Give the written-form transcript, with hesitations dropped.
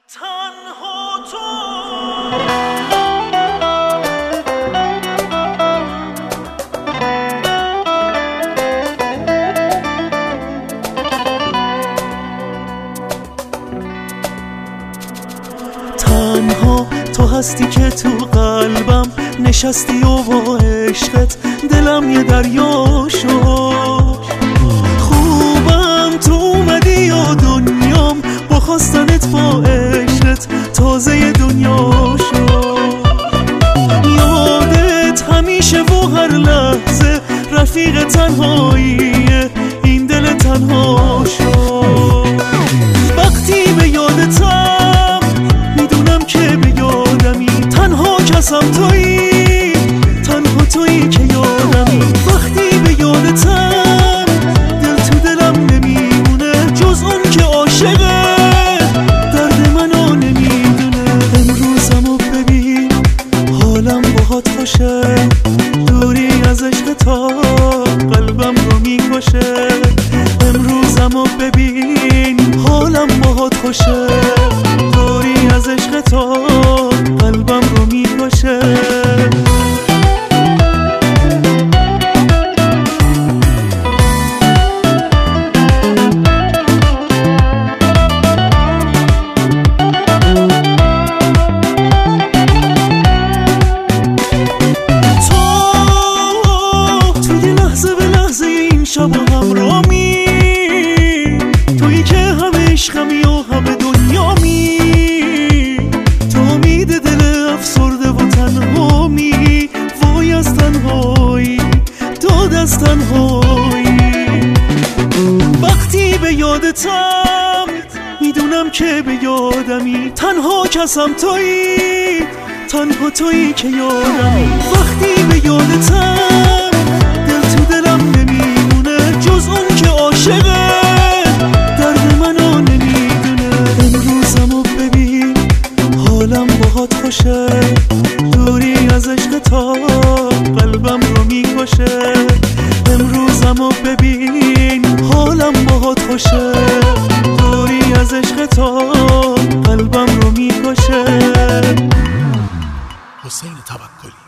تنها تو تنها تو هستی که تو قلبم نشستی و با عشقت دلم یه دریا شد. خوبم تو اومدی و دنیام با خواستنت با عشقت تازه دنیا شد. یادت همیشه و هر لحظه رفیق تنهاییه این دل تنها شد. وقتی به یادتم میدونم که به یادمی تنها کسم تویی، تنها تویی که یادمی. وقتی به یادتم دل تو دلم نمیمونه جز اون که عاشقه درد منو نمیدونه. امروزمو ببین حالم باهات خوشه، دوری از عشق تا قلبم رو میکشه. امروزمو ببین حالم باهات خوشه، دوری از عشق تا قلبم رو میکشه. شب همرامی تویی که همه عشقمی و همه دنیامی. تو امید دل افسرده و تنهامی، وای از تنهایی داد از تنهایی. وقتی به یادتم میدونم که به یادمی تنها کسم تویی، تنها تویی که یادمی. وقتی به یادتم دل تو دلم نمیمونه جز اون که عاشقه درد منو نمیدونه. امروزمو ببین حالم باهات خوشه، دوری از عشق تا قلبم رو میکشه. امروزمو ببین حالم باهات خوشه، دوری از عشق تا قلبم رو میکشه. حسین توکلی.